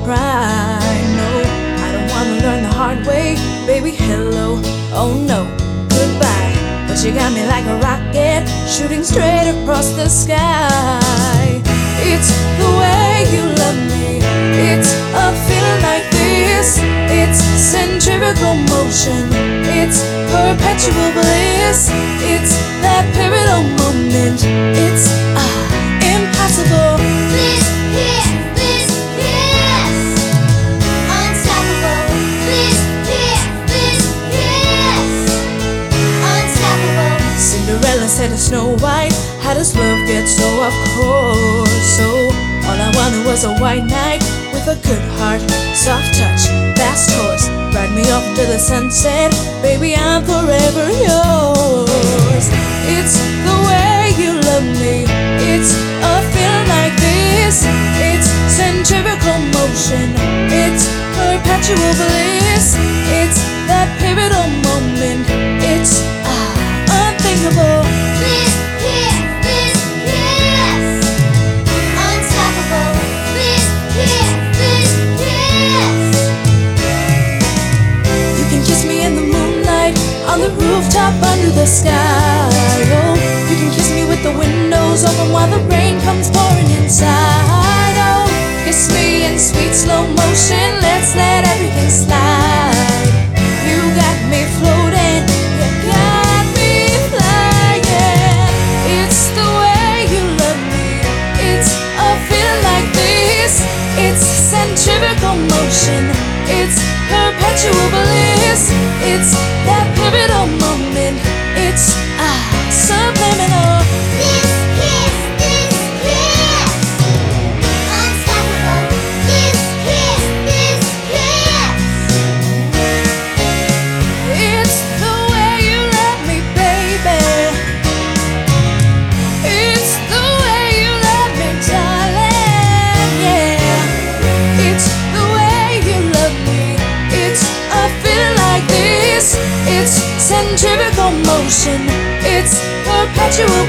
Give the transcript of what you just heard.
pride. No, I don't wanna learn the hard way. Baby, hello, oh no, goodbye. But you got me like a rocket, shooting straight across the sky. It's the way you love me, it's a feeling like this. It's centrifugal motion, it's perpetual bliss. It's that pivotal moment, it's impossible. Bliss, kiss, bliss, kiss. Unstoppable. Bliss, kiss, bliss, kiss. Unstoppable. Cinderella said to Snow White, how does love get so of course? So all I wanted was a white knight with a good heart, soft touch, fast horse. Ride me off to the sunset, baby, I'm forever yours. It's the way you love me, it's a feeling like this. It's centrifugal motion, it's perpetual bliss. It's that pivotal moment, it's unthinkable. Bliss, kiss, bliss, kiss. Unstoppable. Bliss, kiss, bliss, kiss. You can kiss me in the moonlight, on the rooftop under the sky. Oh, you can kiss me with the windows open while the rain comes pouring inside. Oh, kiss me in sweet slow motion, let's let everything slide. You got me floating, you got me flying. It's the way you love me, it's a feeling like this. It's centrifugal motion, it's perpetual bliss. It's that pivotal moment, it's subliminal. Bliss, kiss, bliss, kiss. Unstoppable. Bliss, kiss, bliss, kiss. It's the way you love me, baby. It's the way you love me, darling, yeah. It's the way you love me, it's a feeling like this. It's centrifugal motion, it's perpetual